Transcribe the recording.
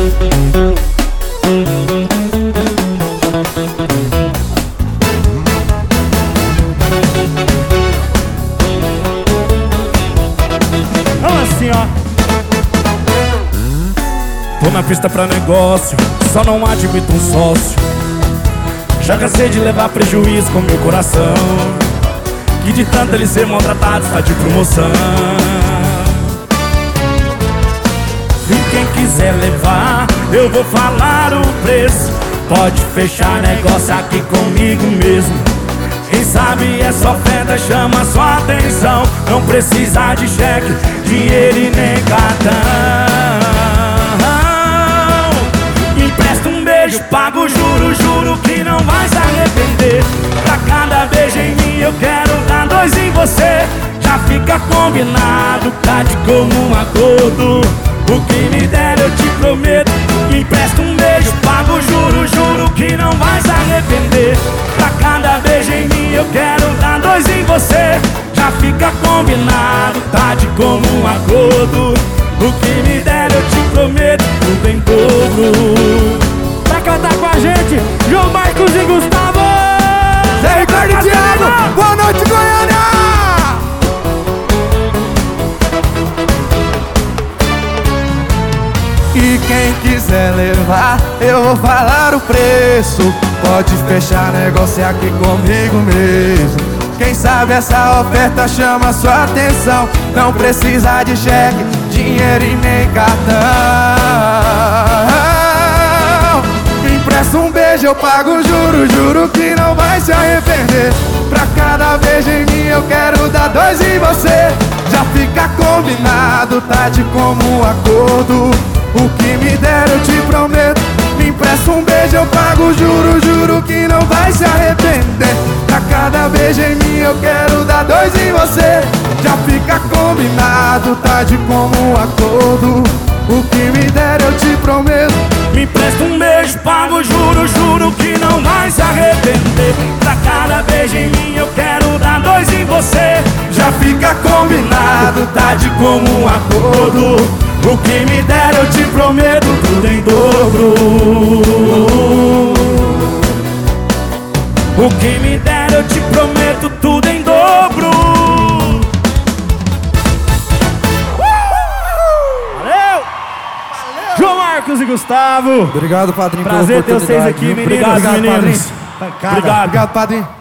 Assim, ó. Tô na pista pra negócio, só não admito um sócio. Já cansei de levar prejuízo com meu coração, que de tanto ele ser maltratado está de promoção. E quem quiser levar, eu vou falar o preço. Pode fechar negócio aqui comigo mesmo. Quem sabe essa oferta chama sua atenção. Não precisa de cheque, dinheiro e nem cartão. Empresta um beijo, pago juro, juro que não vai se arrepender. Pra cada beijo em mim eu quero dar 2 em você. Já fica combinado, tá de comum acordo. O que me der eu te prometo. Empresta um beijo, pago juro, juro que não vai se arrepender. Pra cada beijo em mim eu quero dar 2 em você. Já fica combinado, tá de comum acordo. O que me der eu te prometo, tudo em dobro. Pra cantar com a gente, João Marcos e Gustavo. Zé Ricardo e Thiago, boa noite, Goiânia! E quem quiser levar, eu vou falar o preço. Pode fechar negócio aqui comigo mesmo. Quem sabe essa oferta chama sua atenção. Não precisa de cheque, dinheiro e nem cartão. Me empresta um beijo, eu pago juro, juro que não vai se arrepender. Pra cada beijo em mim eu quero dar 2 em você. Já fica combinado, tá de comum acordo. O que me der eu te prometo. Me empresta um beijo, eu pago juro, juro que não vai se arrepender. Pra cada beijo em mim eu quero dar 2 em você. Já fica combinado, tá de comum acordo. O que me der eu te prometo. Me empresta um beijo, pago juro, juro que não vai se arrepender. Pra cada beijo em mim eu quero dar 2 em você. Já fica combinado, tá de comum acordo. O que me der eu te prometo, tudo em dobro. O que me der eu te prometo, tudo em dobro. Valeu! João Marcos e Gustavo. Obrigado, padrinho. Prazer ter vocês aqui, meninos. Obrigado, meninos. Obrigado. Obrigado, padrinho.